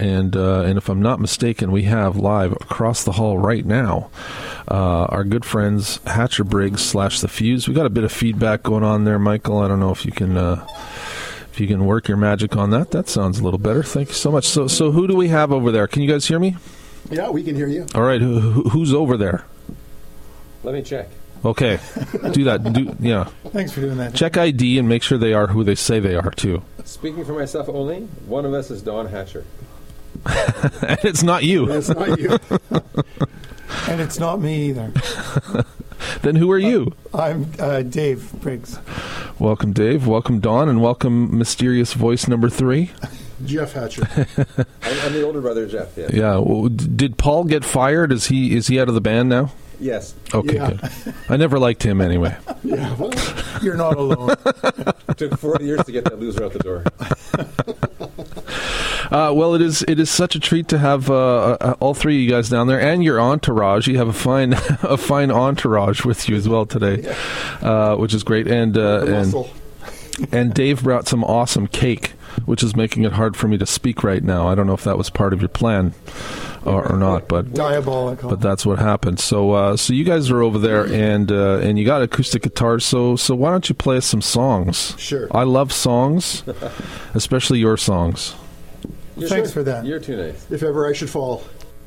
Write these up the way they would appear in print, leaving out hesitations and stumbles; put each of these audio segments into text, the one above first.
and if I'm not mistaken, we have live across the hall right now our good friends Hatcher Briggs / The Fuse. We got a bit of feedback going on there, Michael. I don't know if you can work your magic on that. That sounds a little better. Thank you so much. So who do we have over there? Can you guys hear me? Yeah, we can hear you. All right, who's over there? Let me check. Okay, do that. Yeah. Thanks for doing that. Check ID and make sure they are who they say they are, too. Speaking for myself only, one of us is Don Hatcher. And it's not you. It's not you. And it's not me either. Then who are you? I'm Dave Briggs. Welcome, Dave. Welcome, Don. And welcome, mysterious voice number 3. Jeff Hatcher. I'm the older brother, Jeff. Yeah. Yeah. Well, did Paul get fired? Is he out of the band now? Yes. Okay, Yeah. good. I never liked him anyway. Yeah, well, you're not alone. It took 40 years to get that loser out the door. Well, it is such a treat to have all three of you guys down there, and your entourage. You have a fine entourage with you as well today, which is great. And Dave brought some awesome cake, which is making it hard for me to speak right now. I don't know if that was part of your plan or not, but diabolical. But that's what happened. So you guys are over there, and you got acoustic guitars. So why don't you play us some songs? Sure. I love songs, especially your songs. Thanks for that. You're too nice. If ever I should fall.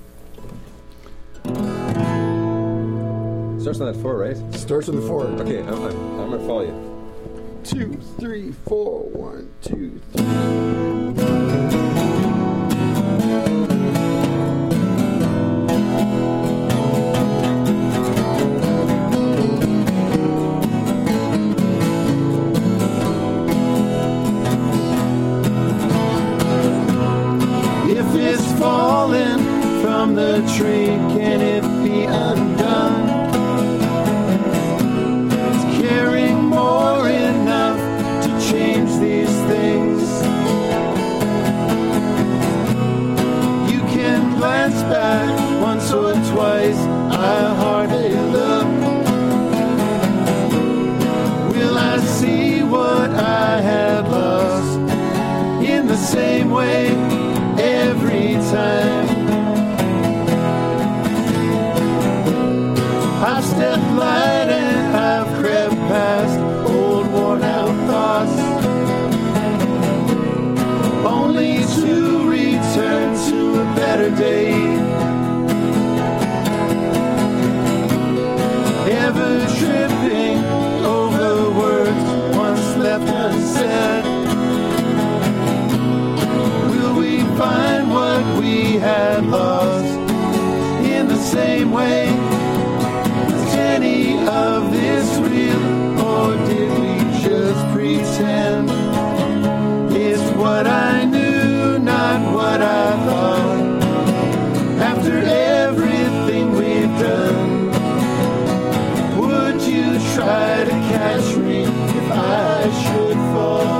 Starts on that 4, right? Starts on the 4. Okay, I'm going to follow you. 2, 3, 4, 1, 2, If it's fallen from the tree, can it be undone? It's caring more enough to change these things. You can glance back once or twice, I hardly look. Will I see what I had lost in the same way every time? I've stepped light and I've crept past old worn out thoughts, only to return to a better day. Ever tripping over words once left unsaid. Will we find what we had lost in the same way? Was any of this real, or did we just pretend? It's what I knew, not what I thought. After everything we've done, would you try to catch me if I should fall?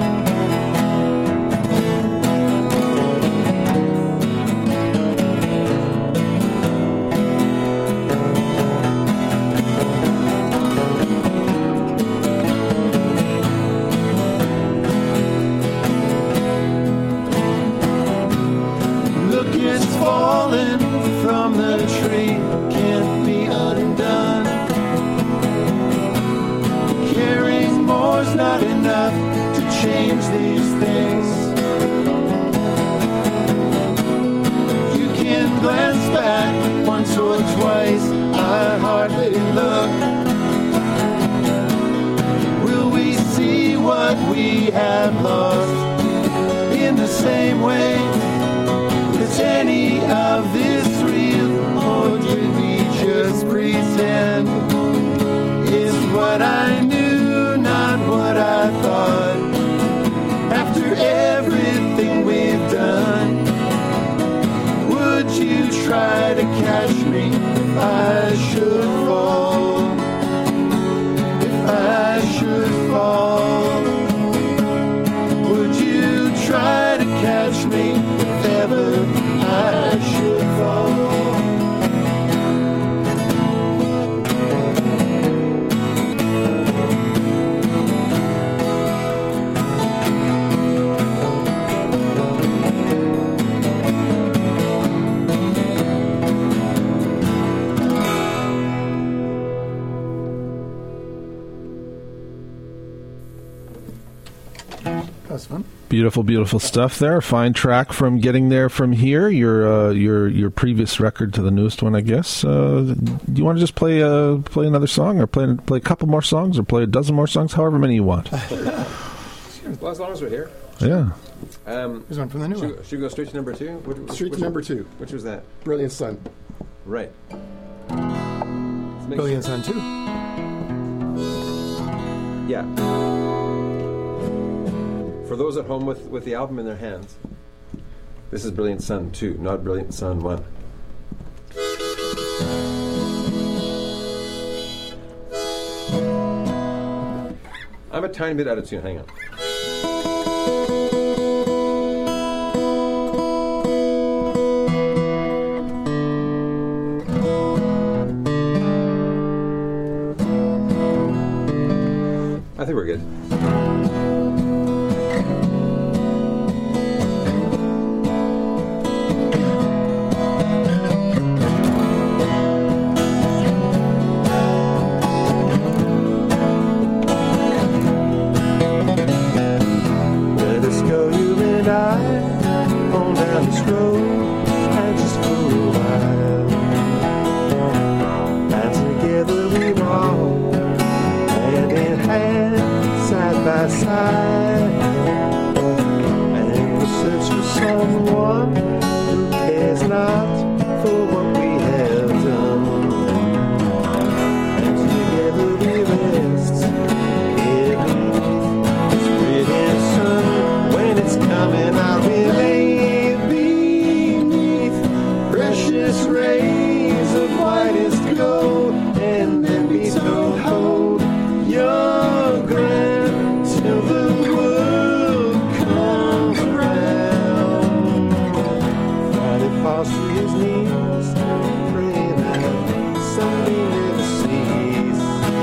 Look, it's fallen from the tree, can't be undone. Caring more's not enough to change these things. You can glance back once or twice, I hardly look. Will we see what we have lost in the same way? Is any of this real, or did we just pretend? Is what I knew, not what I thought. After everything we've done, would you try to catch me if I should fall? If I should fall, would you try to catch me Beautiful, beautiful stuff there. Fine track from Getting There From Here, your previous record to the newest one, I guess. Do you want to just play another song, or play a couple more songs, or play a dozen more songs, however many you want? Well, as long as we're here. Yeah. Here's one from the new one. Should we go straight to number 2? Straight to number 2. Which was that? Brilliant Sun. Right. Brilliant Sun 2. Yeah. For those at home with the album in their hands, this is Brilliant Sun 2, not Brilliant Sun 1. I'm a tiny bit out of tune. Hang on. I think we're good. Let us go, you and I, on down this road, and just for a while. And together we walk, hand in hand, side by side. And we'll search for someone who cares not for what we have done. And together we rest, brilliant sun, when it's coming out, we lay beneath precious rays of whitest gold, and then be told, hold your ground till the world comes around. Friday falls to his knees, praying that Sunday never sees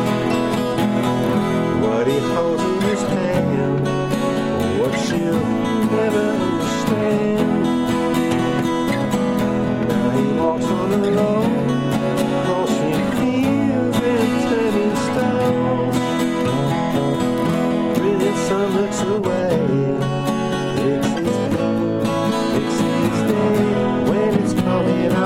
what he holds in his hand, what she'll never understand. Now he walks on alone, crossing fields and turning stones. Brilliant sun looks away, takes his day when it's coming out.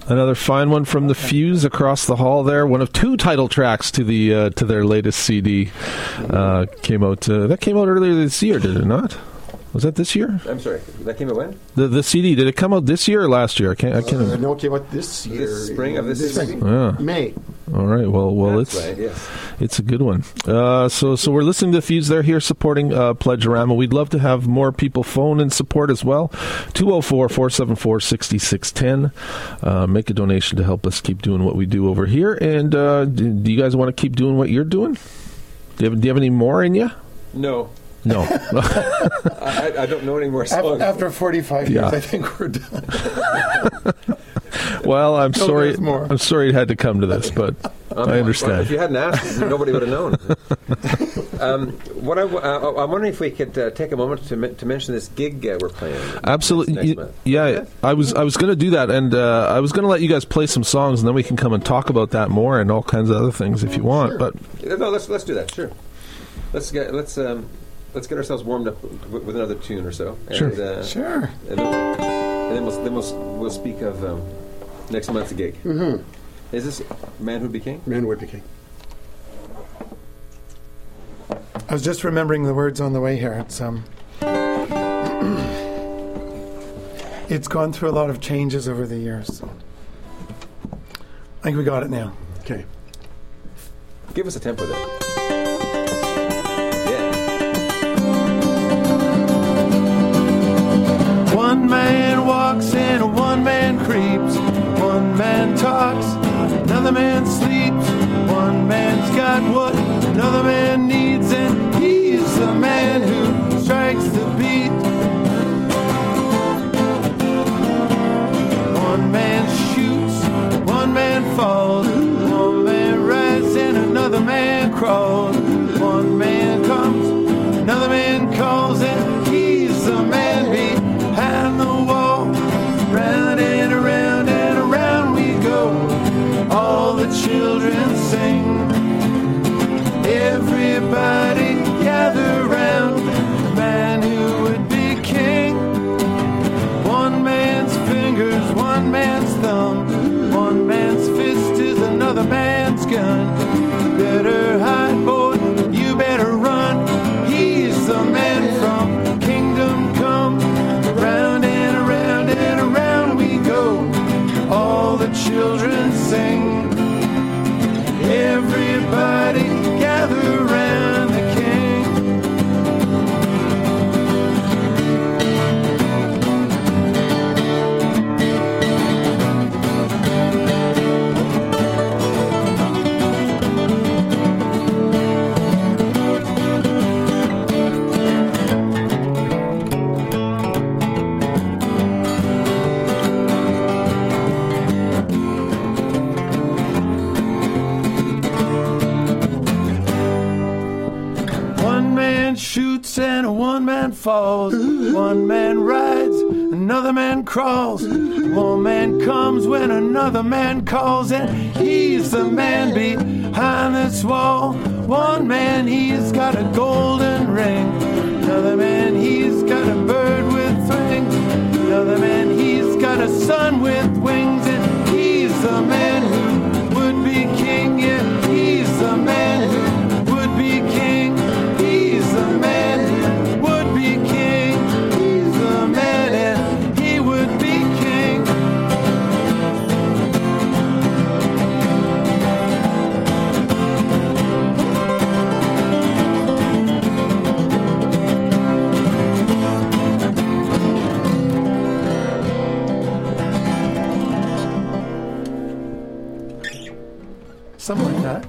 Another fine one from the Fuse across the hall there. One of two title tracks to the to their latest CD. Came out. That came out earlier this year, did it not? Was that this year? I'm sorry. That came out when? The CD, did it come out this year or last year? I can't. No, it came out this year. This spring of this spring. Yeah. May. All right. Well, That's right, yes. It's a good one. So we're listening to the Fuse. They're here supporting Pledgerama. We'd love to have more people phone and support as well. 204-474-6610. Make a donation to help us keep doing what we do over here. And do you guys want to keep doing what you're doing? Do you have any more in you? No. No. I don't know any more songs. After 45 years, I think we're done. Well, I'm sorry. there's more. I'm sorry it had to come to this, but I understand. Well, if you hadn't asked, nobody would have known. I'm wondering if we could take a moment to mention this gig we're playing. Absolutely. Next month. Yeah, I was going to do that, and I was going to let you guys play some songs, and then we can come and talk about that more and all kinds of other things if you want. Sure. But No, let's do that. Sure. Let's get ourselves warmed up with another tune or so. Sure. Sure. And then we'll speak of next month's gig. Mm-hmm. Is this Man Who Became? Man Would Be King. I was just remembering the words on the way here. It's gone through a lot of changes over the years. I think we got it now. Okay. Give us a tempo there. One man walks and one man creeps. One man talks, another man sleeps. One man's got what another man needs, and he's the man who strikes the beat. One man shoots, one man falls. One man rides and another man crawls. One man comes, another man calls, and he's the man behind the wall. Round and around we go. All the children sing. Everybody gather round the man who would be king. One man's fingers, one man's thumb. One man's fist is another man's gun. You better hide, boy, you better run. He's the man from Kingdom Come. Round and around we go. All the children sing. Everybody gather round the king. One man shoots and one man falls. One man rides, another man crawls. One man comes when another man calls, and he's the man behind this wall. One man, he's got a golden ring. Another man, he's got a bird with wings. Another man, he's got a sun with wings, and he's the man who would be king. Yeah, he's the man who would be king. He's the man who would be king. He's the man and he would be king. Something like that.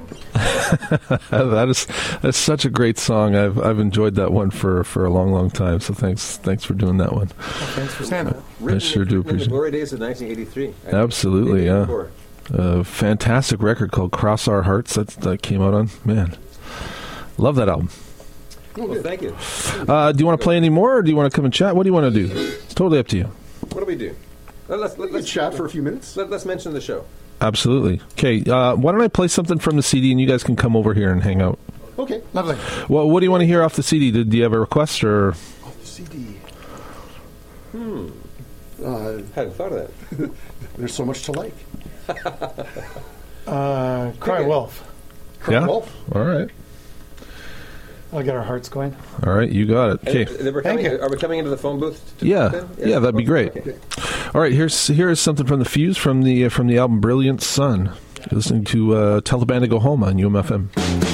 That's such a great song. I've enjoyed that one for a long time. So thanks for doing that one. Thanks for saying that. I sure do In the appreciate it. glory days of 1983. Absolutely, yeah. 1984. Fantastic record called Cross Our Hearts that came out on. Man, love that album. Well, thank you. Do you want to play any more, or do you want to come and chat? What do you want to do? It's totally up to you. What do we do? Let's chat for a few minutes. Let's mention the show. Absolutely. Okay, why don't I play something from the CD, and you guys can come over here and hang out. Okay. Lovely. Well, what do you want to hear off the CD? Do you have a request, or? Off the CD. Hadn't thought of that. There's so much to like. Cry Wolf. Yeah. Wolf. All right. I'll get our hearts going. All right. You got it. Okay. Are we coming into the phone booth? Yeah, that'd be great. Okay. All right, here's something from the Fuse from the album Brilliant Sun. You're listening to Tell the Band to Go Home on UMFM.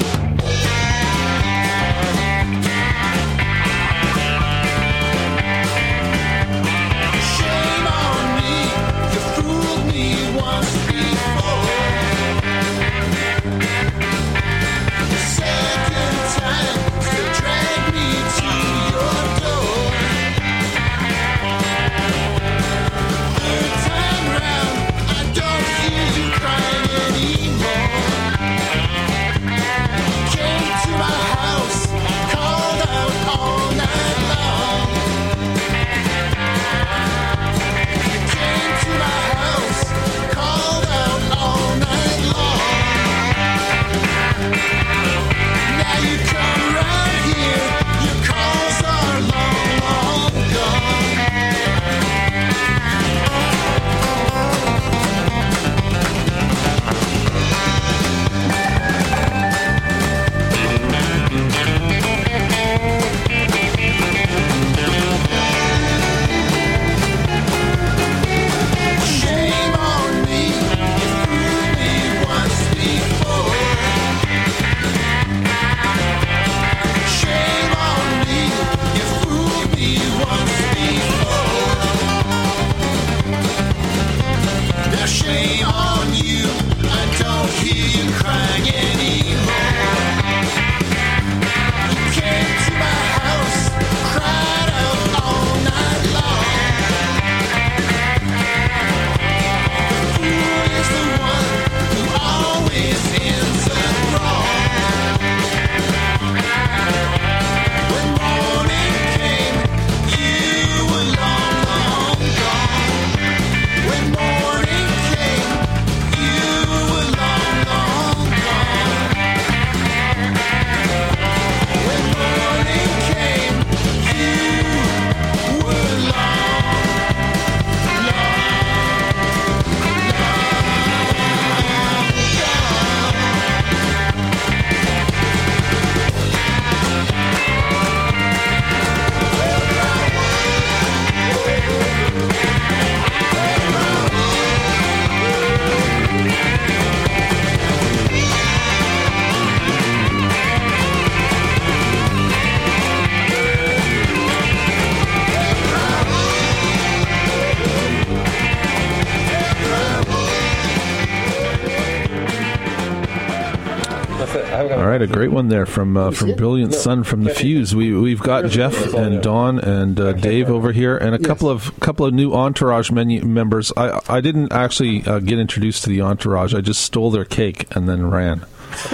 All right, a great one there from Brilliant Sun from the Fuse. We've got Jeff and Dawn and Dave over here, and a couple of new Entourage members. I didn't actually get introduced to the Entourage. I just stole their cake and then ran.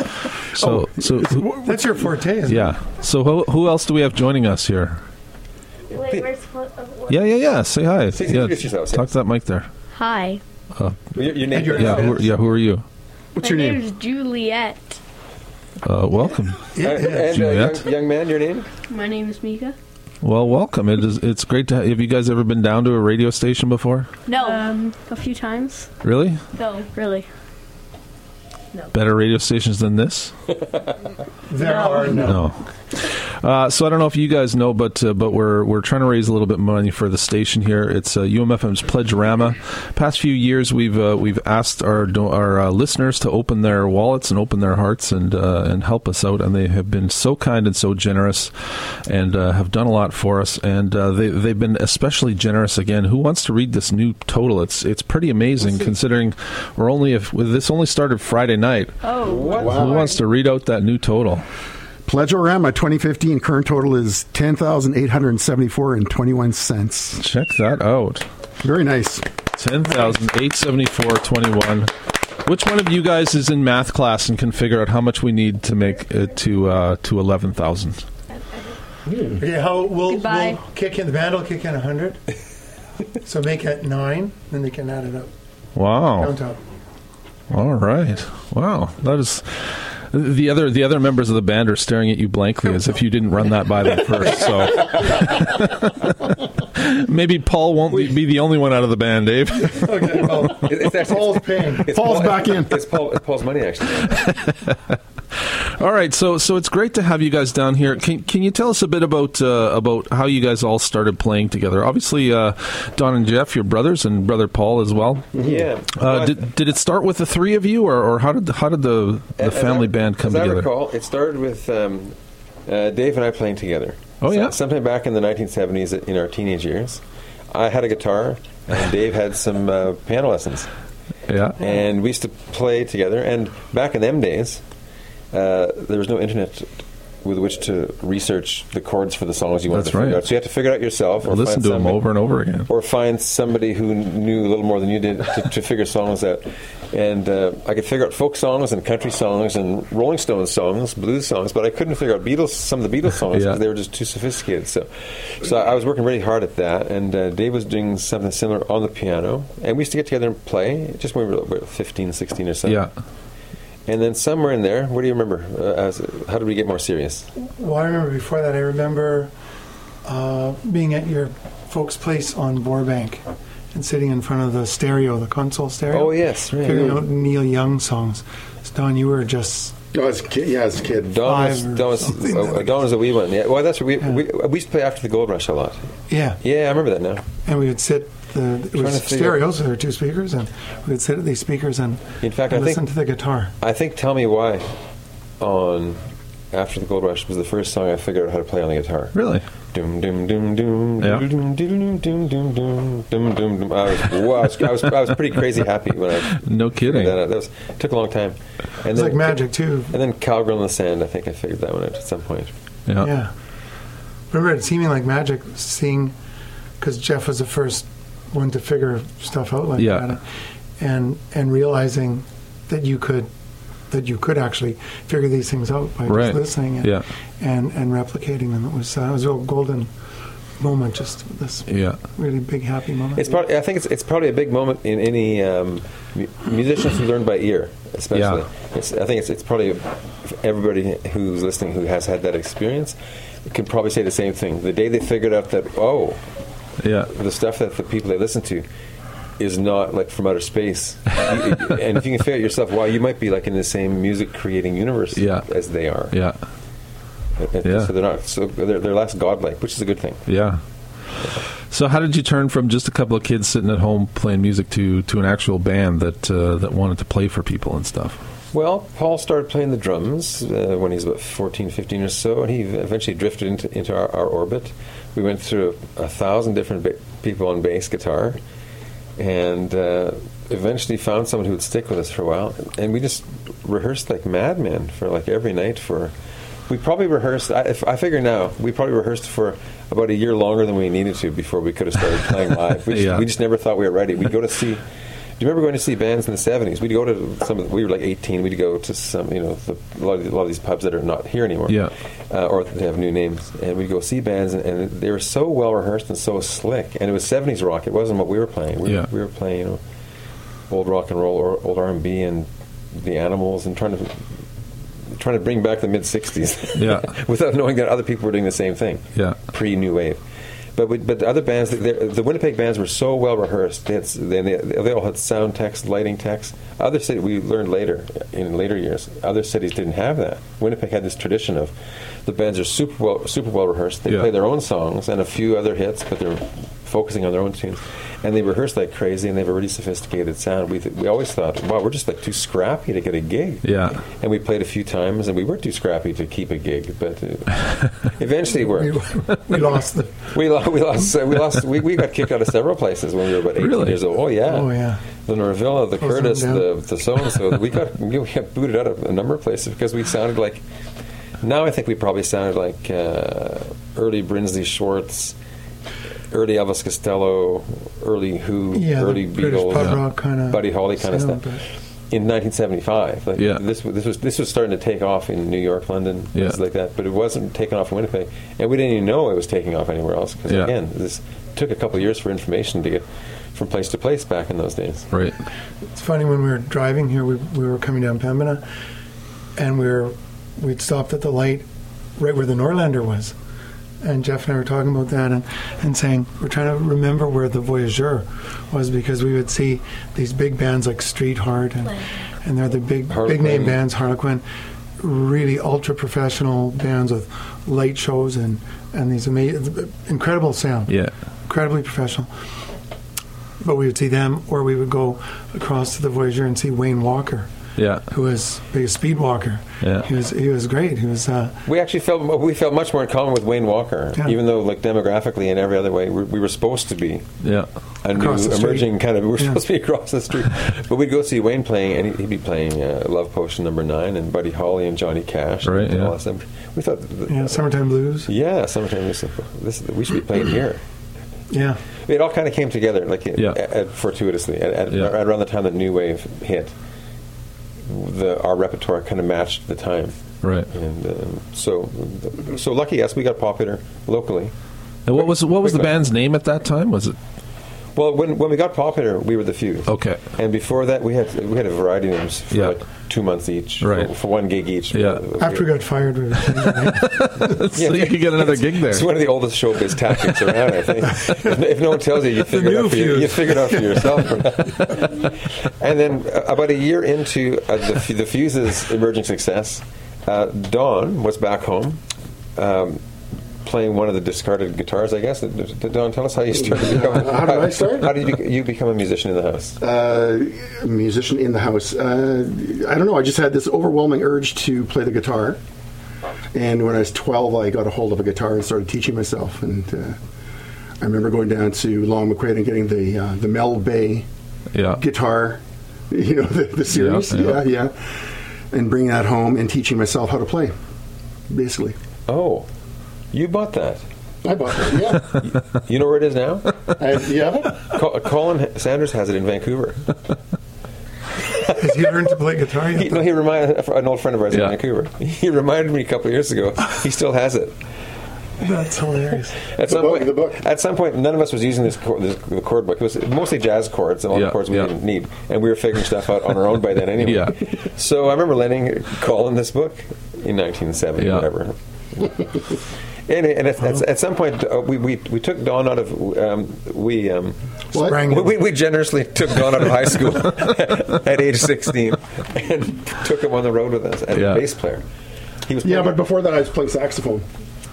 So that's your forte, isn't it? Yeah. So who else do we have joining us here? Wait, we're supposed to... Yeah. Say hi. Introduce yourselves. Talk to that mic there. Hi. Your name? Who are you? What's your name? My name is Juliet. Welcome. And young man, your name? My name is Mika. Well, welcome. It's great to have you guys ever been down to a radio station before? No. A few times. Really? No, really. Better radio stations than this? There are no. So I don't know if you guys know, but we're trying to raise a little bit of money for the station here. It's UMFM's Pledge-orama. Past few years, we've asked our listeners to open their wallets and open their hearts and help us out, and they have been so kind and so generous, and have done a lot for us. And they've been especially generous again. Who wants to read this new total? It's pretty amazing considering this only started Friday night. Oh, what? Wow. Who wants to read out that new total? Pledge-orama 2015 current total is $10,874.21. Check that out. Very nice. $10,874.21. Which one of you guys is in math class and can figure out how much we need to make it to 11,000? Okay, we'll kick in, the band will kick in 100. So make it 9, then they can add it up. Wow. On top. All right. Wow. That is... The other members of the band are staring at you blankly as if you didn't run that by them first. So, Maybe Paul won't be the only one out of the band, Dave. Okay, well, Paul's paying. Paul's back in. It's Paul's money, actually. All right, so it's great to have you guys down here. Can you tell us a bit about how you guys all started playing together? Obviously, Don and Jeff, your brothers, and brother Paul as well. Yeah. Did it start with the three of you, or how did the family band come together? As I recall, it started with Dave and I playing together. Oh, yeah? Sometime back in the 1970s, in our teenage years. I had a guitar, and Dave had some piano lessons. Yeah. And we used to play together. And back in them days, there was no internet with which to research the chords for the songs you wanted to figure out. So you had to figure it out yourself. Or listen to them over and over again. Or find somebody who knew a little more than you did to figure songs out. And I could figure out folk songs and country songs and Rolling Stones songs, blues songs, but I couldn't figure out some of the Beatles songs because they were just too sophisticated. So I was working really hard at that, and Dave was doing something similar on the piano. And we used to get together and play just when we were about 15, 16 or so. Yeah. And then somewhere in there, what do you remember? How did we get more serious? Well, I remember before that, I remember being at your folks' place on Burbank and sitting in front of the stereo, the console stereo. Oh, yes. Right. Figuring out Neil Young songs. So, Don, you were just... As a kid. Don was a wee one. Yeah. Well, that's what we used to play after the Gold Rush a lot. Yeah. Yeah, I remember that now. And we would sit... It was stereo, so there were two speakers, and we would sit at these speakers and listen to the guitar. I think Tell Me Why on After the Gold Rush was the first song I figured out how to play on the guitar. Really? Doom doom doom doom doom doom doom doom doom doom doom doom. I was pretty crazy happy when I no kidding. It took a long time. And it's like magic too. And then Cowgirl in the Sand. I think I figured that one out at some point. Yeah. Remember it seeming like magic, seeing because Jeff was the first one to figure stuff out like that, and realizing that you could actually figure these things out by just listening and replicating them. It was a real golden moment, just this really big happy moment. I think it's probably a big moment in any musicians who learn by ear, especially. I think it's probably everybody who's listening who has had that experience can probably say the same thing. The day they figured out that the stuff that the people they listen to is not like from outer space. And if you can figure out yourself, you might be like in the same music creating universe as they are. Yeah. So they're not. So they're less godlike, which is a good thing. Yeah. So how did you turn from just a couple of kids sitting at home playing music to an actual band that wanted to play for people and stuff? Well, Paul started playing the drums when he was about 14, 15 or so, and he eventually drifted into our orbit. We went through 1,000 different people on bass guitar, and eventually found someone who would stick with us for a while. And we just rehearsed like madmen for like every night we probably rehearsed, I figure now, we probably rehearsed for about a year longer than we needed to before we could have started playing live. We just never thought we were ready. We'd go to see... Do you remember going to see bands in the 70s? We'd go to we were like 18. We'd go to some, a lot of these pubs that are not here anymore. Yeah. Or they have new names. And we'd go see bands, and they were so well rehearsed and so slick. And it was 70s rock. It wasn't what we were playing. We were playing, old rock and roll or old R&B and the Animals and trying to bring back the mid 60s. Without knowing that other people were doing the same thing. Yeah. Pre-new wave. But the other bands, the Winnipeg bands were so well rehearsed. They all had sound techs, lighting techs. Other cities, we learned later, in later years, other cities didn't have that. Winnipeg had this tradition of the bands are super well rehearsed. They play their own songs and a few other hits, but they're focusing on their own tunes. And they rehearse like crazy, and they have a really sophisticated sound. We always thought, wow, we're just like too scrappy to get a gig. Yeah. And we played a few times, and we were too scrappy to keep a gig, but eventually we lost the. We got kicked out of several places when we were about 18 years old. Oh yeah. The Norvilla, the Curtis, the so and so. We got booted out of a number of places because we sounded like. Now I think we probably sounded like early Brinsley Schwartz. Early Elvis Costello, early Who, early Beatles, pub rock kinda Buddy Holly kind of stuff. In 1975, this was starting to take off in New York, London, places like that, but it wasn't taking off in Winnipeg, and we didn't even know it was taking off anywhere else. Because again, this took a couple of years for information to get from place to place back in those days. Right. It's funny when we were driving here, we were coming down Pembina, and we'd stopped at the light right where the Norlander was. and Jeff and I were talking about that and saying we're trying to remember where the Voyageur was, because we would see these big bands like Streetheart and they're the big name bands, Harlequin, really ultra professional bands with light shows and these amazing, incredible sound. Yeah. Incredibly professional. But we would see them, or we would go across to the Voyageur and see Wayne Walker. Yeah. Who was a speed walker. Yeah. He was great. He was. We actually felt much more in common with Wayne Walker, Yeah. even though, like, demographically and every other way, we were supposed to be Yeah. a new Across the street. emerging kind of. We were Yeah. supposed to be across the street, but we'd go see Wayne playing, and he'd be playing Love Potion No. 9 and Buddy Holly and Johnny Cash, Right, and all yeah. that stuff. We thought, Summertime Blues. yeah, sometime we should be playing here. Yeah. It all kind of came together, like Yeah. fortuitously, Yeah. around the time the new wave hit. Our repertoire kind of matched the time, Right. and so lucky us, we got popular locally. And what was the Quickly. band's name at that time? Was it Well, when we got popular, we were the Fuse. okay? And before that, we had a variety of names for Yeah. like 2 months each, Right. for one gig each. Yeah. After we got fired, we were So you could get another gig there. It's one of the oldest showbiz tactics around, I think. If no one tells you, you figure it new out for you. Fuse. You figure it out for yourself. And then about a year into the Fuse's emerging success, Don was back home. Playing one of the discarded guitars, I guess. Don, tell us how you started. How did I start? How did you become a musician in the house? A musician in the house. I don't know. I just had this overwhelming urge to play the guitar. And when I was 12, I got a hold of a guitar and started teaching myself. And I remember going down to Long McQuaid and getting the Mel Bay Yeah. guitar, the series. Yeah. And bringing that home and teaching myself how to play, basically. Oh, you bought that. I bought that, yeah. You know where it is now? You have it? Colin Sanders has it in Vancouver. Has he learned to play guitar yet? He reminded an old friend of ours Yeah. in Vancouver. He reminded me a couple of years ago. He still has it. That's hilarious. At The book. At some point, none of us was using the chord book. It was mostly jazz chords and all Yeah, the chords we yeah. didn't need, and we were figuring stuff out on our own by then anyway. Yeah. So I remember lending Colin this book in 1970, Yeah. whatever. And at some point, we took Don out of What? Sprang him. we generously took Don out of high school at age 16 and took him on the road with us as Yeah. a bass player. He was Yeah, playing- but before that, I was playing saxophone.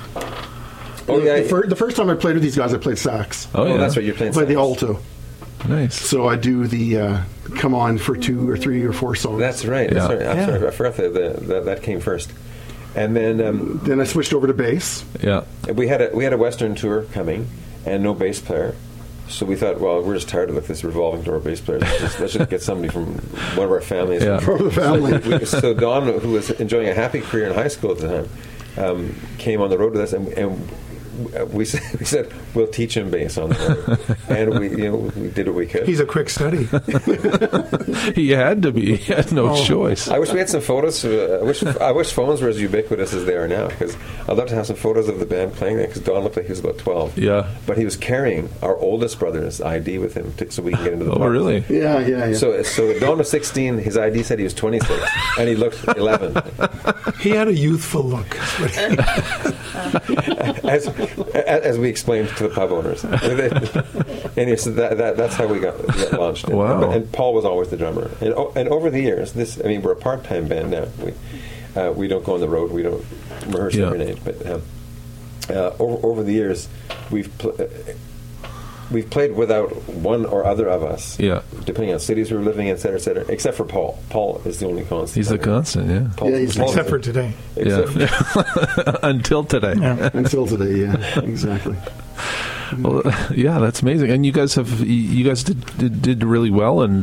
oh yeah, The first time I played with these guys, I played sax. Oh, yeah. that's right. You're playing. I played the sax. alto. Nice. So I do the come on for 2 or 3 or 4 songs. That's right. Yeah. I'm sorry. I forgot that came first. And then Then I switched over to bass. Yeah. we had a Western tour coming and no bass player. So we thought, well, we're just tired of this revolving door bass player. Let's just get somebody from one of our families. Yeah. For the family. So Don, who was enjoying a happy career in high school at the time, came on the road with us, and we said we'll teach him bass on the road, and we did what we could. He's a quick study. He had to be. He had no choice. I wish we had some photos. I wish phones were as ubiquitous as they are now, because I'd love to have some photos of the band playing there, because Don looked like he was about 12. Yeah. But he was carrying our oldest brother's ID with him so we can get into the Oh, pub. really? Yeah. So Don was 16, his ID said he was 26, and he looked 11. He had a youthful look. As we explained to the pub owners. And so that's how we got launched. Wow. And Paul was always the drummer. And over the years, we're a part-time band now. We don't go on the road. We don't rehearse Yeah. every night. But over the years, we've played without one or other of us, Yeah. depending on cities we were living in, et cetera, except for Paul. Paul is the only constant. He's the constant, yeah. Paul, Yeah, he's Paul- Except for today. except for- Yeah. Until today. Yeah. Until today, yeah. Exactly. Well, yeah, that's amazing. And you guys did really well, and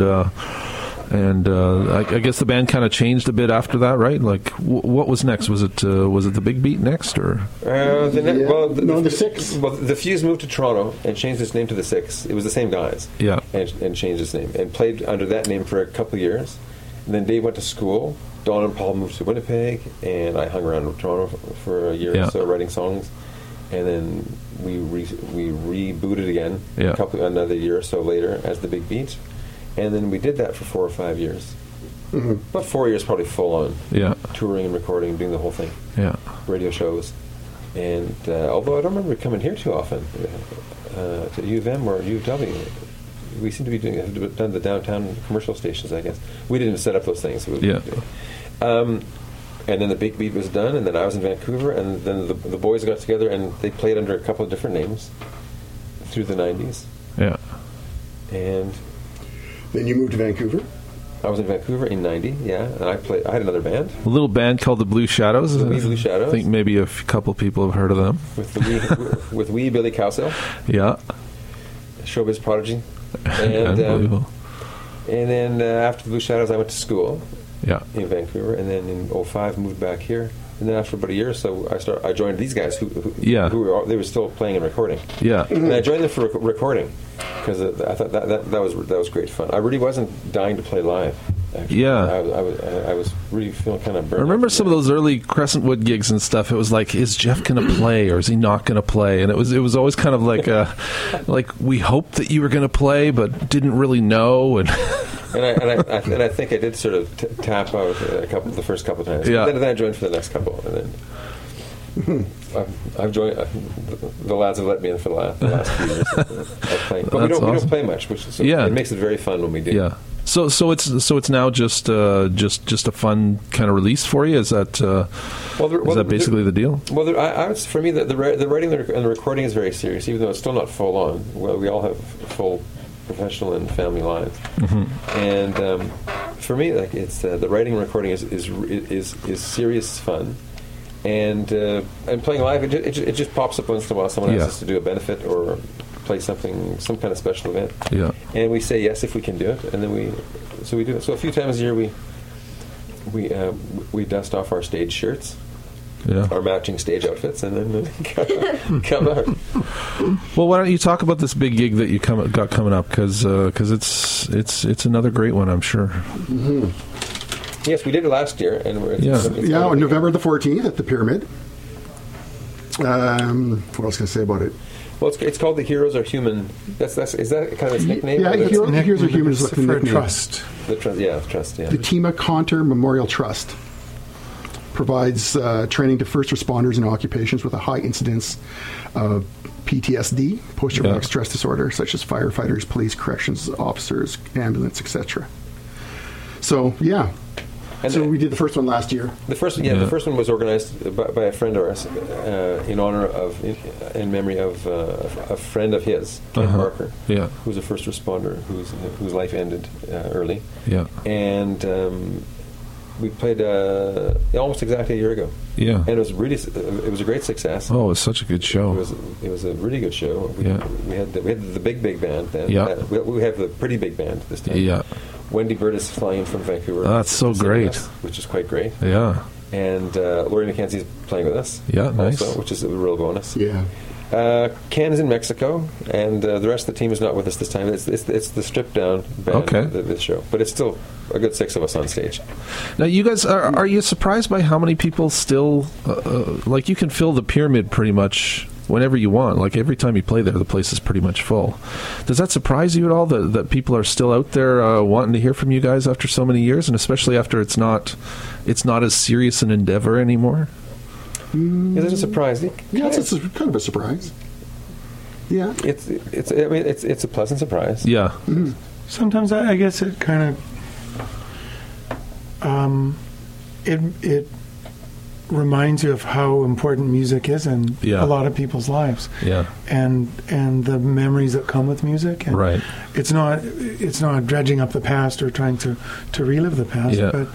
I guess the band kind of changed a bit after that, right? Like, what was next? Was it the Big Beat next, or? The Six. Well, the Fuse moved to Toronto and changed its name to the Six. It was the same guys. Yeah. And changed its name and played under that name for a couple of years. And then Dave went to school. Don and Paul moved to Winnipeg, and I hung around in Toronto for a year Yeah. or so writing songs. And then we rebooted again Yeah. another year or so later as the Big Beat. And then we did that for 4 or 5 years. Mm-hmm. About 4 years, probably full on. Yeah. Touring and recording, doing the whole thing. Yeah. Radio shows. And although I don't remember coming here too often, to U of M or U of W, we seem to be done the downtown commercial stations, I guess. We didn't set up those things. And then the Big Beat was done, and then I was in Vancouver, and then the boys got together, and they played under a couple of different names through the 90s. Yeah. And then you moved to Vancouver? I was in Vancouver in 90, yeah, and I had another band. A little band called the Blue Shadows. The Wee Blue Shadows. I think maybe a couple people have heard of them. With wee Billy Cowsill. Yeah. Showbiz prodigy. And, Unbelievable. And then after the Blue Shadows, I went to school. Yeah. In Vancouver, and then in 2005 moved back here, and then after about a year or so, I joined these guys who were still playing and recording. Yeah. And I joined them for recording because I thought that was great fun. I really wasn't dying to play live. Actually. Yeah. I was really feeling kind of burned. I remember some of those early Crescentwood gigs and stuff. It was like, is Jeff going to play or is he not going to play? And it was always kind of like like we hoped that you were going to play, but didn't really know. And I think I did sort of tap out the first couple of times. Yeah. Then I joined for the next couple, and then I've joined. The lads have let me in for the last few years of playing, but we don't play much, it makes it very fun when we do. Yeah. So it's now just a fun kind of release for you. Is that is that basically the deal? Well, for me, the writing and the recording is very serious, even though it's still not full on. Well, we all have full professional and family lives, and for me, like it's the writing and recording is serious fun, and playing live it just pops up once in a while. Someone asks us to do a benefit or play some kind of special event, and we say yes if we can do it, and then we do it. So a few times a year we dust off our stage shirts. Yeah. Our matching stage outfits, and then come out. Well, why don't you talk about this big gig that you got coming up? Because it's another great one, I'm sure. Mm-hmm. Yes, we did it last year, and on November the 14th at the Pyramid. What else can I say about it? Well, it's called the Heroes Are Human. Is that kind of its nickname? Yeah, Heroes Are Human is like the nickname. Trust. The Trust. Yeah. The Tima Conter Memorial Trust provides training to first responders in occupations with a high incidence of PTSD, post-traumatic stress disorder, such as firefighters, police, corrections officers, ambulance, etc. So, yeah. So we did the first one last year. The first one was organized by a friend of ours in memory of a friend of his, Ken Parker, who's a first responder whose life ended early. Yeah. And we played almost exactly a year ago. Yeah, and it was a great success. Oh, it was such a good show. It was a really good show. We had the big band then. Yeah, we have the pretty big band this time. Yeah, Wendy Bird is flying in from Vancouver. That's so great, which is quite great. Yeah, and Laurie McKenzie's playing with us. Yeah, nice, also, which is a real bonus. Yeah. Ken is in Mexico, and the rest of the team is not with us this time. It's the stripped down band, this show, but it's still a good 6 of us on stage. Now, you guys, are you surprised by how many people still, like you can fill the Pyramid pretty much whenever you want. Like every time you play there, the place is pretty much full. Does that surprise you at all that people are still out there wanting to hear from you guys after so many years, and especially after it's not as serious an endeavor anymore? Is it a surprise? Yeah, it's kind of a surprise. Yeah, it's a pleasant surprise. Yeah. Mm-hmm. Sometimes I guess it kind of it reminds you of how important music is in a lot of people's lives. Yeah, and the memories that come with music. And right. It's not dredging up the past or trying to relive the past. Yeah.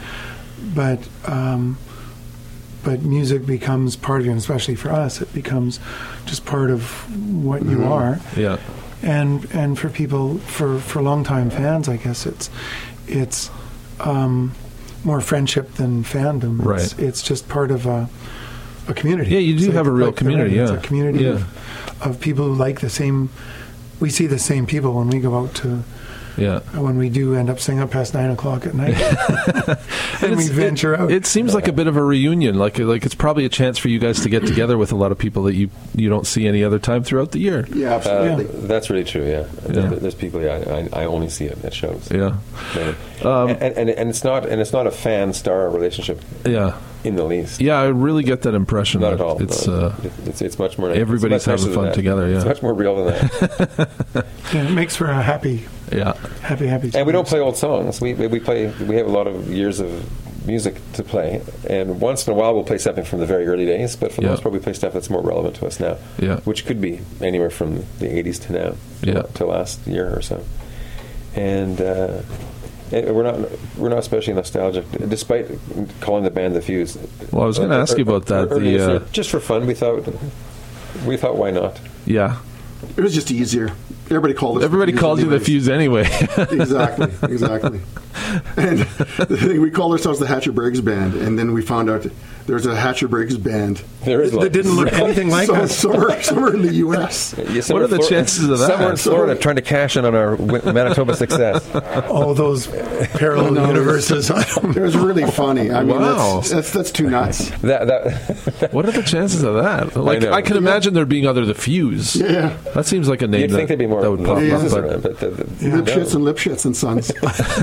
But music becomes part of you, and especially for us, it becomes just part of what you are. Yeah. And for people, for longtime fans, I guess it's more friendship than fandom. Right. It's just part of a community. Yeah, you do have a real community. It's a community of people who like the same. We see the same people when we go out to. Yeah. When we do end up staying up past 9 o'clock at night, and we venture out. It seems like a bit of a reunion. Like it's probably a chance for you guys to get together with a lot of people that you don't see any other time throughout the year. Yeah, absolutely. That's really true. Yeah. There's people I only see it at shows. Yeah. And it's not a fan-star relationship. Yeah. in the least. Yeah, I really get that impression. Not that at all. It's No. It's much more. everybody's it's much having nicer fun than that. together. Yeah, It's much more real than that. Yeah, it makes for a happy. yeah. And we don't play old songs. We have a lot of years of music to play, and once in a while we'll play something from the very early days. But for the most part, we play stuff that's more relevant to us now. Yeah. Which could be anywhere from the '80s to now. Yeah. To last year or so. And we're not especially nostalgic, despite calling the band The Fuse. Well, I was going to ask you about that. Just for fun, we thought, why not? Yeah. It was just easier. Everybody called us. Everybody called you The Fuse anyway. Exactly. And the thing, we called ourselves the Hatcher Briggs Band, and then we found out there's a Hatcher Briggs Band. There is one. That didn't look anything like us. Somewhere in the U.S. Yeah, What are the chances of that? Somewhere in Florida trying to cash in on our Manitoba success. All those parallel universes. It was really funny. I mean, Wow. that's too nuts. What are the chances of that? Like, know. I can imagine there being other The Fuse. Yeah. That seems like a name You'd think they'd be more that would pop Yeah. up. But Lipschitz and Lipschitz and Sons.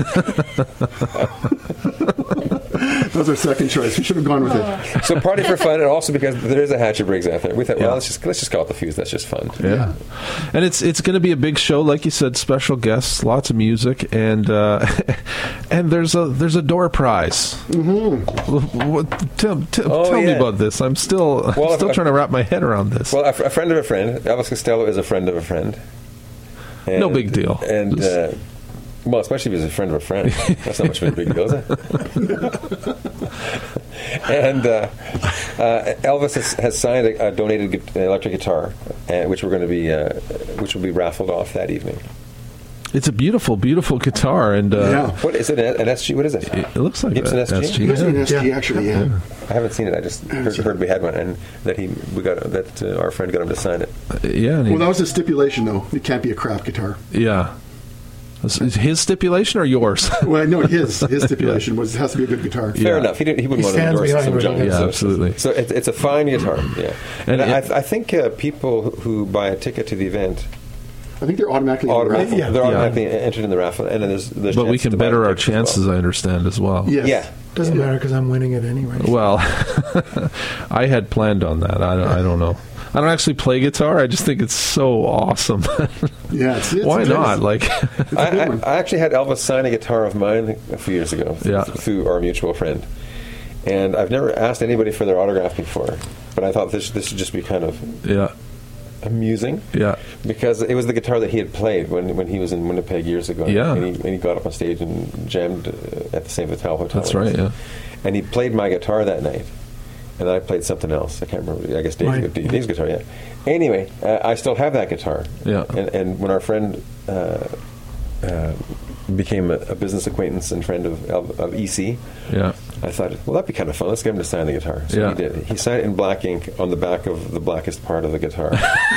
That was our second choice. We should have gone with it. So party for fun, and also because there is a Hatcher Briggs out there. We thought, well, let's just call it The Fuse. That's just fun. Yeah. And it's going to be a big show, like you said, special guests, lots of music, and and there's a door prize. Mm-hmm. Tell me about this. I'm still trying to wrap my head around this. Well, a friend of a friend, Elvis Costello is a friend of a friend. And, no big deal. And well, especially if he's a friend of a friend, that's not much of a big deal, is it? And Elvis has signed a donated electric guitar, which will be raffled off that evening. It's a beautiful, beautiful guitar, and What is it? An SG? What is it? It looks like Gibson an SG. SG. It's an ST, actually, yeah. I haven't seen it. I just heard we had one, and that our friend got him to sign it. Yeah. Well, that was a stipulation, though. It can't be a crap guitar. Yeah. Is his stipulation or yours? Well, no, his stipulation was it has to be a good guitar. Fair enough. He wouldn't want to stands endorse some behind junk. what he does. Yeah, absolutely. So it's a fine guitar. Yeah, and And I think people who buy a ticket to the event I think they're automatically in the raffle. Yeah. they're automatically entered in the raffle, and then there's But we chances can to buy better our tickets as well. chances, I understand, as well. Yes. Yeah. Doesn't matter because I'm winning it anyway. Well, I had planned on that. I don't know. I don't actually play guitar. I just think it's so awesome. Yeah, it's Why nice. not? Like, It's a good one. I actually had Elvis sign a guitar of mine a few years ago through our mutual friend. And I've never asked anybody for their autograph before, but I thought this should just be kind of yeah, amusing. yeah, Because it was the guitar that he had played when he was in Winnipeg years ago. Yeah. And he got up on stage and jammed at the St. Vital Hotel. that's right. Yeah, And he played my guitar that night. And I played something else. I can't remember. I guess Dave's guitar, yeah. Anyway, I still have that guitar. Yeah. And when our friend became a business acquaintance and friend of EC, yeah. I thought, well, that'd be kind of fun. Let's get him to sign the guitar. So Yeah. he did. He signed it in black ink on the back of the blackest part of the guitar.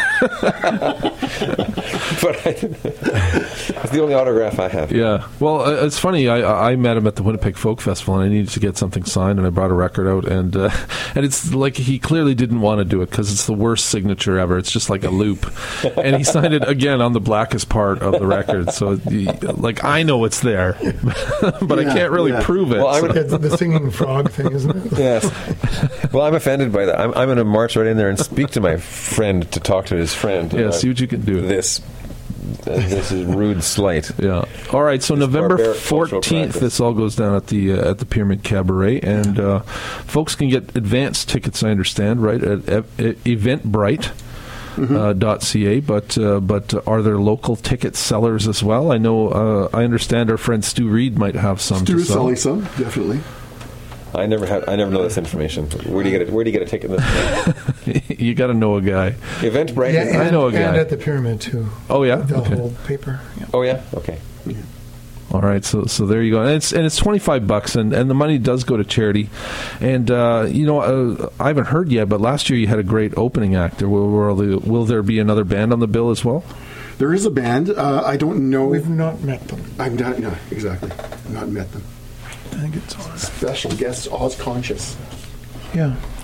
But it's the only autograph I have. Yeah. Well, it's funny. I met him at the Winnipeg Folk Festival, and I needed to get something signed, and I brought a record out, and it's like he clearly didn't want to do it because it's the worst signature ever. It's just like a loop, and he signed it again on the blackest part of the record. So, like, I know it's there, but I can't really prove it. Well, I would- It's the singing frog thing, isn't it? Yes. Well, I'm offended by that. I'm going to march right in there and speak to my friend to talk to his friend. Yeah, see what you can do. This is rude slight. Yeah. All right. So November barbaric cultural 14th, practice. this all goes down at the Pyramid Cabaret, and folks can get advance tickets. I understand, right, at Eventbrite. .ca, but are there local ticket sellers as well? I know. I understand our friend Stu Reed might have some. Stu to is sell. selling some, definitely. I never know this information. Where do you get a ticket? You got to know a guy. Eventbrite. Yeah, I know a guy. And at the pyramid too. Oh yeah. The Okay. whole paper. Yeah. Oh yeah. Okay. All right, so there you go, and it's $25, and the money does go to charity. And I haven't heard yet, but last year you had a great opening act. Will there be another band on the bill as well? There is a band. I don't know. We've not met them. I've not. No, exactly. I've not met them. I think it's on. Special guest, Oz Conscious. Yeah.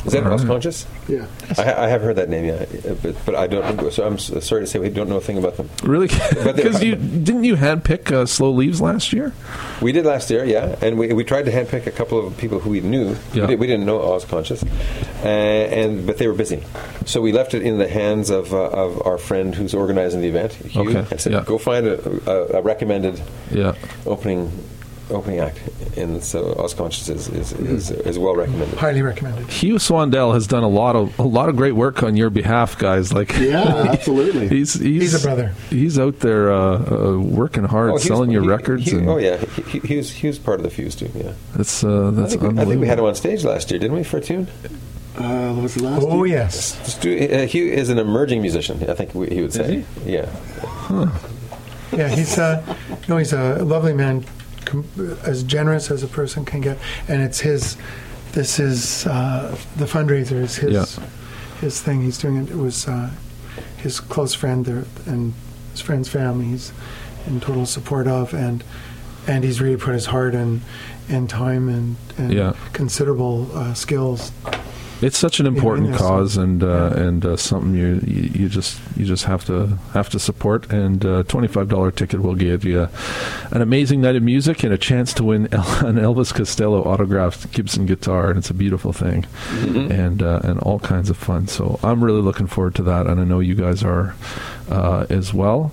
Is that Oz Conscious? Yeah. I have heard that name, yeah, but I don't. So I'm sorry to say we don't know a thing about them. Really? Because didn't you handpick Slow Leaves last year? We did last year, yeah, and we tried to handpick a couple of people who we knew. Yeah. We didn't know Oz Conscious, but they were busy, so we left it in the hands of our friend who's organizing the event, Hugh, Okay. and said, Yeah. "Go find a recommended opening act," and so Oz Conscious is well recommended. Highly recommended. Hugh Swandell has done a lot of great work on your behalf, guys. Like, Yeah, absolutely. he's a brother. He's out there working hard, selling your records. And He was part of the Fuse too. Yeah, that's I think unbelievable. we had him on stage last year, didn't we, for a tune? Was the last Oh, year? yes. Hugh is an emerging musician, I think he would say. Yeah. Yeah, he's a lovely man, as generous as a person can get, and it's his. This is the fundraiser is his thing. He's doing it. It was his close friend there and his friend's family. He's in total support of, and he's really put his heart and time and considerable skills. It's such an important this. cause, and something you just have to support. And $25 ticket will give you an amazing night of music and a chance to win an Elvis Costello autographed Gibson guitar, and it's a beautiful thing, and all kinds of fun. So I'm really looking forward to that, and I know you guys are as well.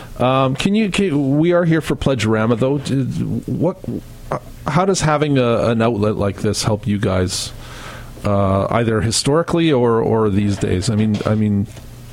We are here for Pledgerama, though. How does having an outlet like this help you guys? Either historically or these days. I mean.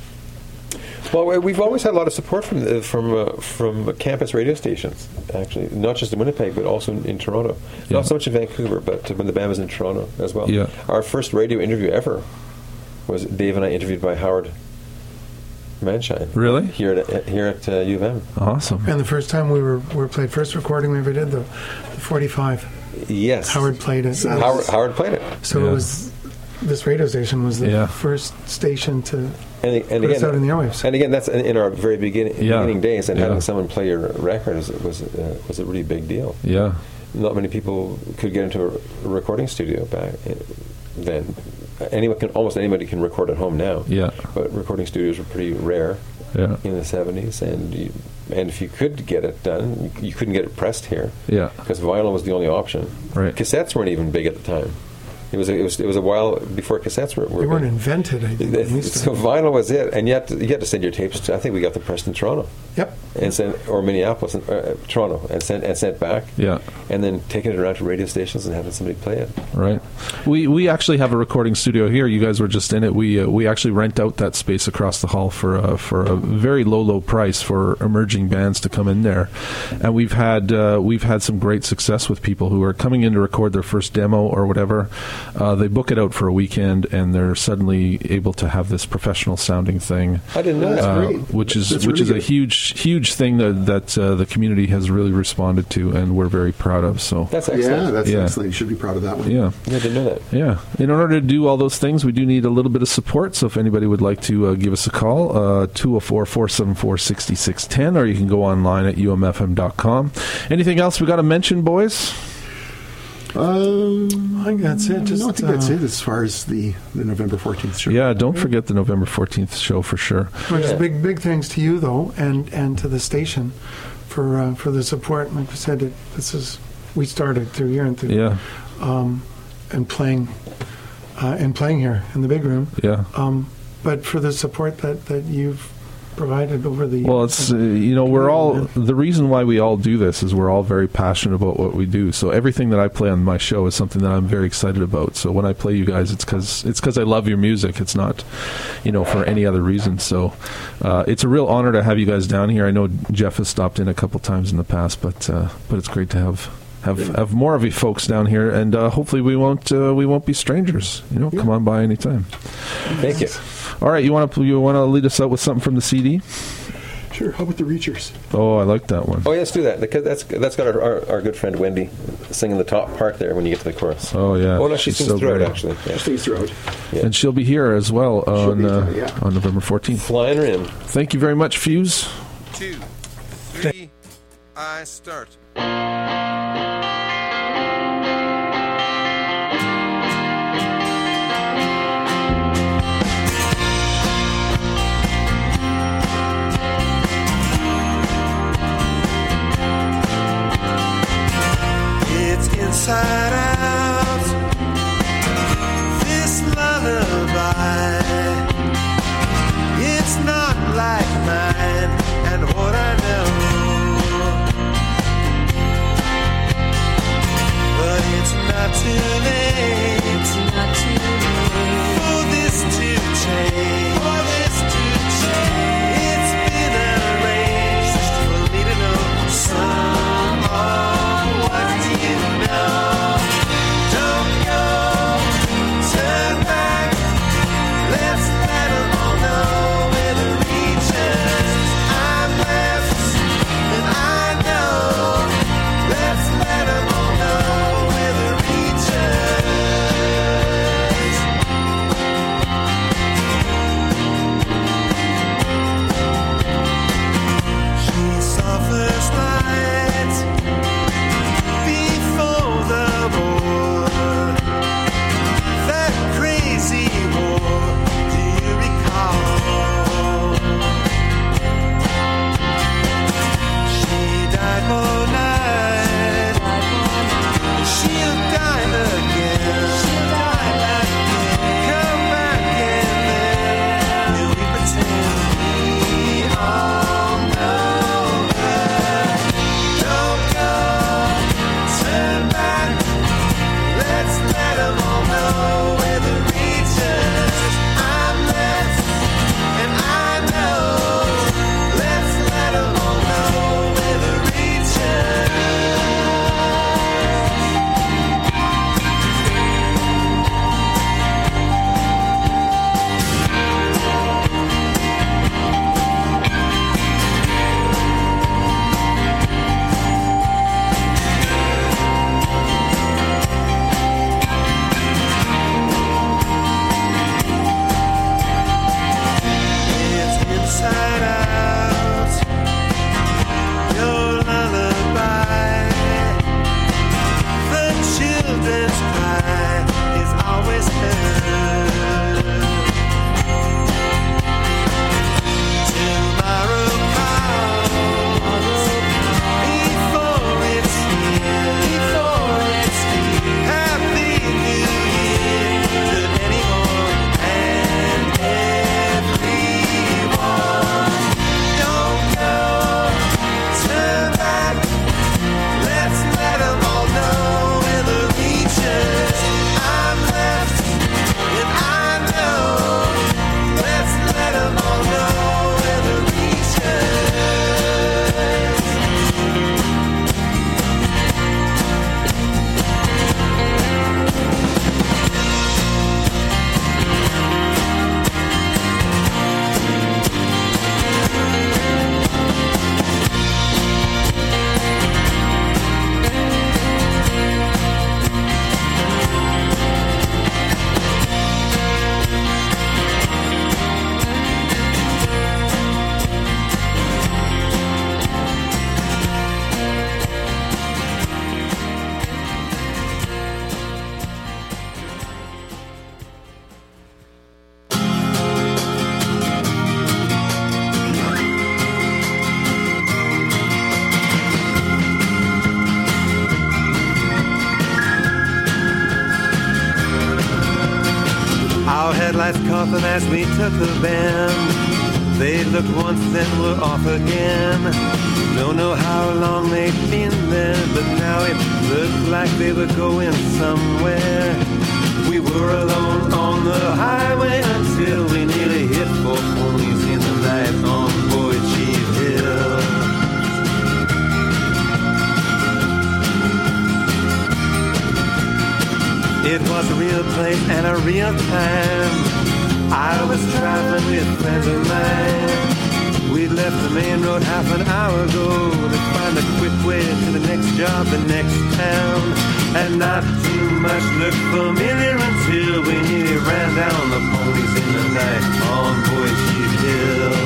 Well, we've always had a lot of support from campus radio stations. Actually, not just in Winnipeg, but also in Toronto. Yeah. Not so much in Vancouver, but when the band was in Toronto as well. Yeah. Our first radio interview ever was Dave and I interviewed by Howard Manshine. Really? Here at U of M. Awesome. And the first time we played, first recording we ever did, the 45. Yes. Howard played it. Howard played it. So it was, this radio station was the first station to and put us out in the airwaves. And again, that's in our very beginning days, and Yeah. having someone play your record was a really big deal. Yeah. Not many people could get into a recording studio back then. Almost anybody can record at home now. Yeah. But recording studios were pretty rare in the 70s, and if you could get it done, you couldn't get it pressed here. Yeah. Because vinyl was the only option. Right. Cassettes weren't even big at the time. It was a while before cassettes were They weren't big. invented, I think. So vinyl was it, and you had to send your tapes to, I think we got them pressed in Toronto. Yep. Or Minneapolis, Toronto, and sent back. Yeah. And then taking it around to radio stations and having somebody play it. Right. We actually have a recording studio here. You guys were just in it. We actually rent out that space across the hall for a very low price for emerging bands to come in there, and we've had some great success with people who are coming in to record their first demo or whatever. They book it out for a weekend, and they're suddenly able to have this professional sounding thing. I didn't know that. Which is really a huge thing that the community has really responded to, and we're very proud of. So That's excellent. Yeah, that's excellent. You should be proud of that one. yeah. I didn't know that. Yeah. In order to do all those things, we do need a little bit of support. So if anybody would like to give us a call, 204-474-6610, or you can go online at umfm.com. Anything else we got to mention, boys? I think that's it. I think that's it as far as the November 14th show. Yeah, don't forget the November 14th show for sure. Well, just big thanks to you, though, and to the station for the support. Like we said, we started through here and through and playing here in the big room. Yeah. But for the support that you've provided over the Well, it's we're all, the reason why we all do this is we're all very passionate about what we do. So everything that I play on my show is something that I'm very excited about. So when I play you guys, it's because I love your music. It's not for any other reason. So it's a real honor to have you guys down here. I know Jeff has stopped in a couple times in the past, but it's great to have more of you folks down here, and hopefully we won't be strangers. Come on by anytime. Thank you. All right, you want to lead us out with something from the CD? Sure. How about the Reachers? Oh, I like that one. Oh, yeah, let's do that. Because that's got our good friend Wendy singing the top part there when you get to the chorus. Oh, yeah. Oh, no, she sings so throughout, great. actually. Yeah. She sings throughout. Yeah. And she'll be here as well on yeah. on November 14th. Flying her in. Thank you very much, Fuse. 2, 3, I start. not too late. Not too late for this to change. For this to change. It's been arranged for me to know some of what you know. Don't go, turn back. Let's let them all know where the regions I'm left, and I know. Let's let them all know where the regions. She saw first light before the war. That crazy war, do you recall? She died for night. She'll die again. She'll die again. Come back and then will we pretend we all know her? Don't go, turn back. Let's let them all know where the regions I'm left, and I know. Let's let them all know where the regions. It's inside out, your lullaby. The children's cry is always heard. Tomorrow comes before it's here. Before it's here. Happy New Year to anyone and everyone. Don't go, turn back. Let's let them all know where the regions I'm left, and I know. Let's let them all know where the regions. Our headlights caught them as we took the bend. They looked once, then were off again. Don't know how long they'd been there, but now it looked like they were going somewhere. We were alone on the highway until we nearly hit four ponies in the night on Boyd Chief Hill. It was a real place and a real time. I was traveling with friends of mine. We'd left the main road half an hour ago to find a quick way to the next job, the next town. And not too much looked familiar until we nearly ran down the ponies in the night on Boyd Chief Hill.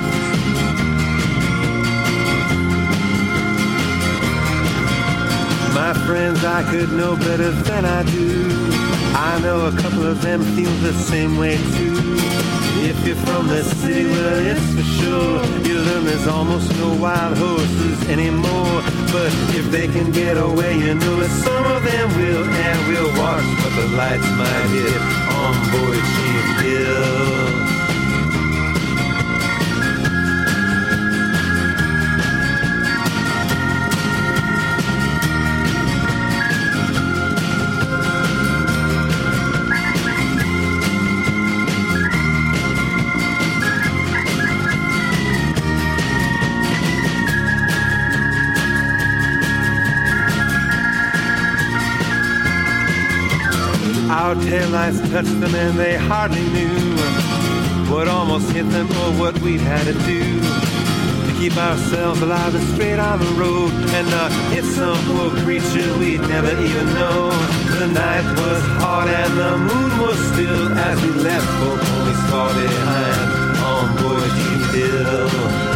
My friends, I could know better than I do. I know a couple of them feel the same way too. If you're from the city, well, it's for sure you learn there's almost no wild horses anymore. But if they can get away, you know that some of them will, and we'll watch what the lights might hit on Boyd Chief Hill. Our taillights touched them and they hardly knew what almost hit them or what we'd had to do to keep ourselves alive and straight on the road and not hit some poor creature we'd never even known. The night was hot and the moon was still as we left for Pony's far behind on Boise Hill.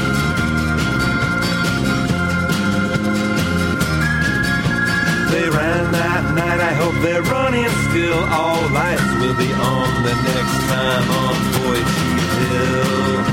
They ran that night, I hope they're running still. All lights will be on the next time on Boise Hill.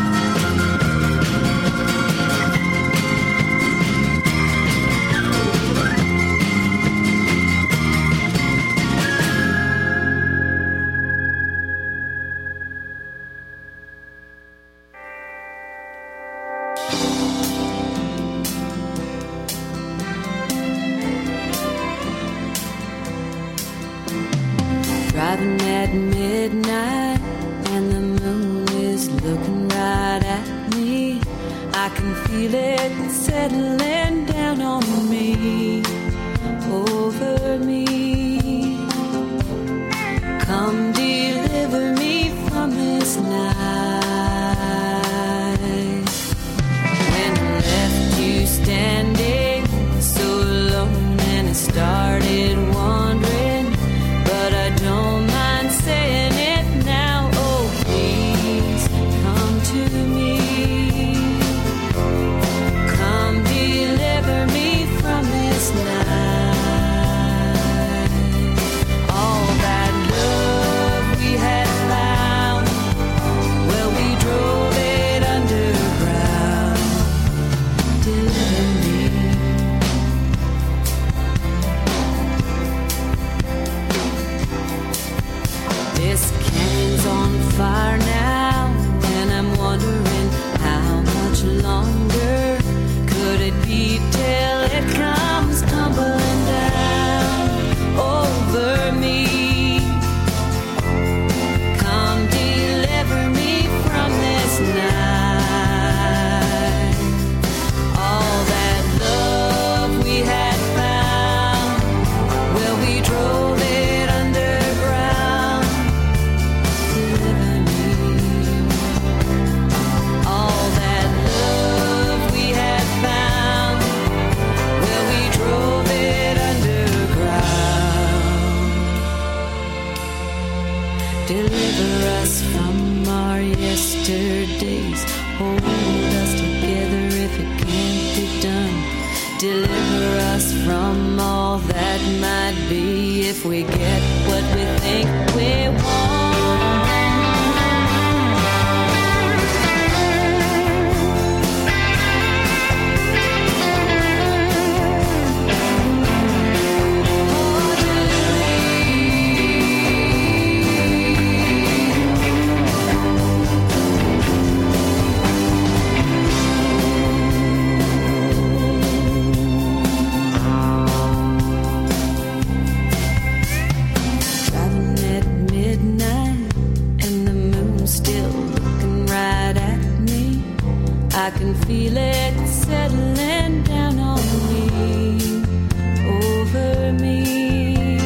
Driving at midnight and the moon is looking right at me. I can feel it settling down on me, over me. Come deliver me from this night. When I left you standing so alone and I started wandering, but I don't mind saying it now. Oh, please come to me. Come deliver me from this night. All that love we had found, well, we drove it underground. Deliver me. This canyon's on fire now, and I'm wondering how much longer could it be till it comes tumbling down over me. Come deliver me from this night. All that love we had found, well, we drove it underground. Deliver me. All that love we had found, well, we drove it underground. Deliver us from our yesterdays. Hold us together if it can't be done. Deliver us from all that might be if we get what we think we want. Driving at midnight and the moon's still looking right at me. I can feel it settling down on me, over me.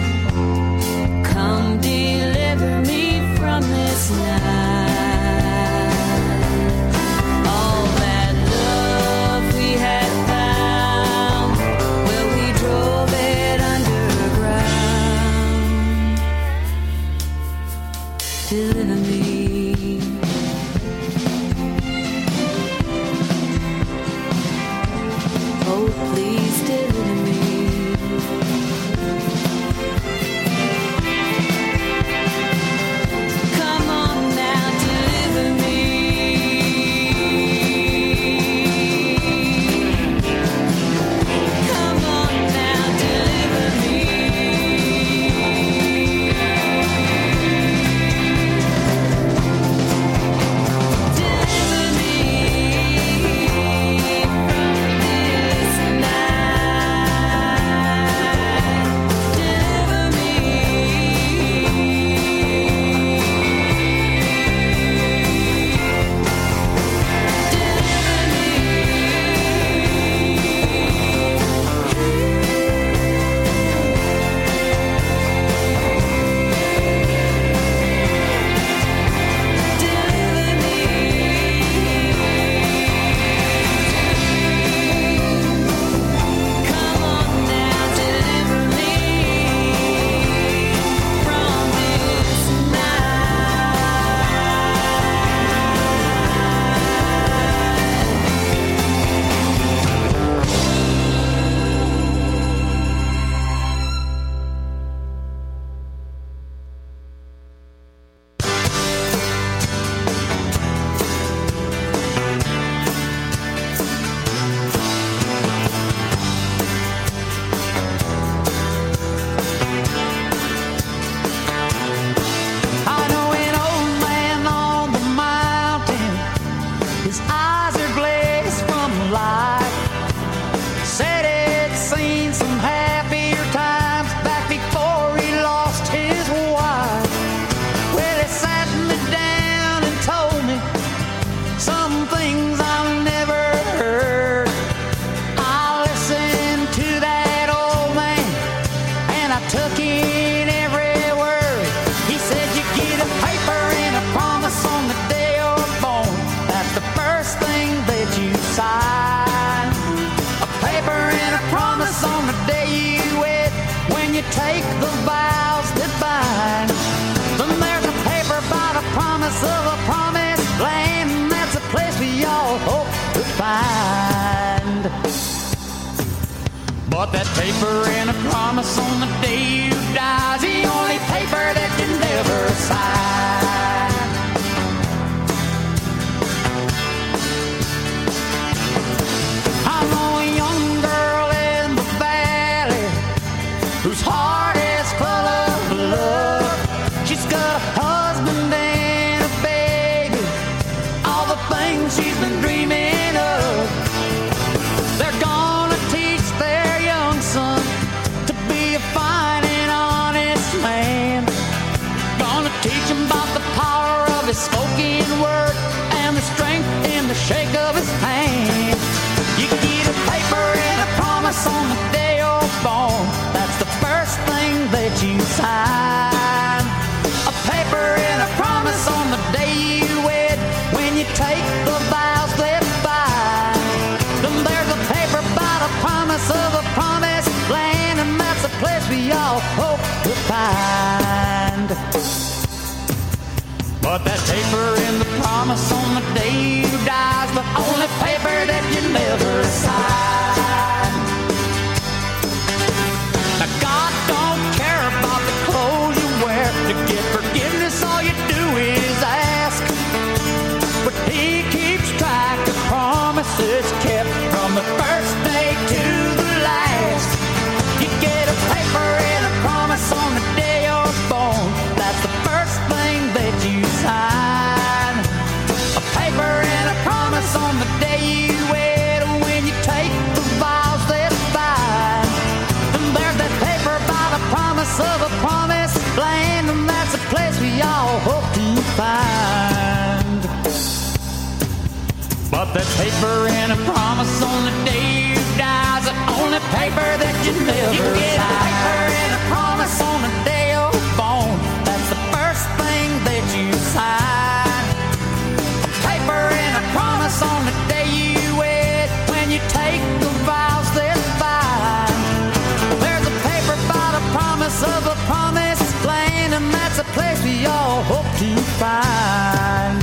Come deliver me from this night. All that love we had found, well, we drove it underground. Deliver me. Oh, please deliver me. Come on now, deliver me. Come on now, deliver me. But that paper and a promise on the day you die's the only paper that you never sign. I know a young girl in the valley whose heart is full of love. She's got a husband and a baby, all the things she's been dreaming of. They're gonna teach their young son to be a fine and honest man. Gonna teach him about the power of his spoken word and the strength in the shake of his hand. You get a paper and a promise on the day you're born. That's the first thing that you sign. A paper and a promise on the day you wed. When you take the vows that bind. Then there's a paper about a promise of a promised land, and that's a place we all hope to find. But that paper and the promise on the day you die's the only paper that you never sign. Now God don't care about the clothes you wear. To get forgiveness all you do is ask. But He keeps track of promises kept from the first day to the last. You get a paper and a promise on the day you're born. That's the first thing that you sign. A paper and a promise on the day you wed. When you take the vows that bind. Then there's that paper by the promise of a promised land, and that's a place we all hope to find. But that paper and a promise on the day you die's the only paper that you never sign. You get a paper and a promise on the day you're born. That's the first thing that you sign. A paper and a promise on the day you wed. When you take the vows that bind. There's a paper by the promise of a promised land, and that's a place we all hope to find.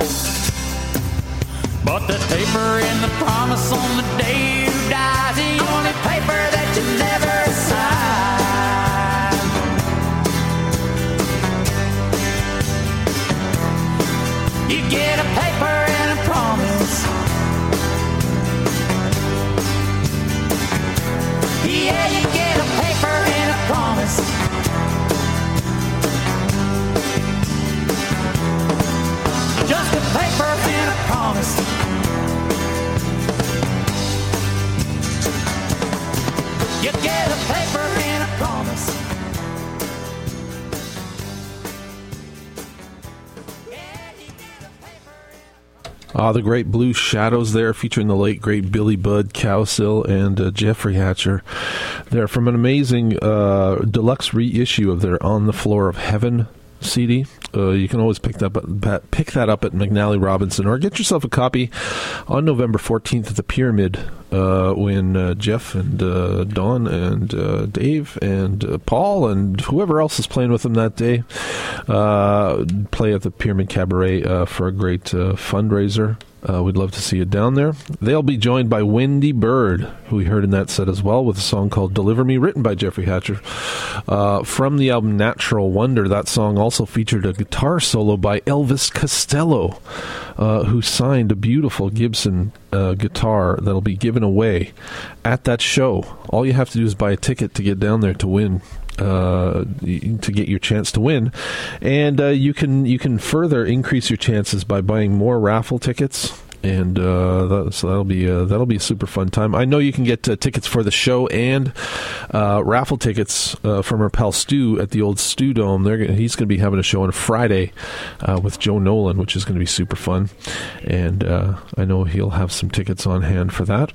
But the paper and the promise on the day you die's the only paper that you never sign. You get a paper and a promise. Yeah, you get a paper and a promise. Just a paper and a promise. You get a paper and a promise. The great Blue Shadows there, featuring the late, great Billy Budd Cowsill and Jeffrey Hatcher. They're from an amazing deluxe reissue of their On the Floor of Heaven CD. You can always pick that up at McNally Robinson, or get yourself a copy on November 14th at the Pyramid, when Jeff and Don and Dave and Paul and whoever else is playing with them that day play at the Pyramid Cabaret for a great fundraiser. We'd love to see you down there. They'll be joined by Wendy Bird, who we heard in that set as well, with a song called Deliver Me, written by Jeffrey Hatcher. From the album Natural Wonder, that song also featured a guitar solo by Elvis Costello, who signed a beautiful Gibson guitar that'll be given away at that show. All you have to do is buy a ticket to get down there to win. To get your chance to win, and you can further increase your chances by buying more raffle tickets, and so that'll be a super fun time. I know you can get tickets for the show and raffle tickets from our pal Stu at the old Stu Dome. He's going to be having a show on Friday with Joe Nolan, which is going to be super fun, and I know he'll have some tickets on hand for that.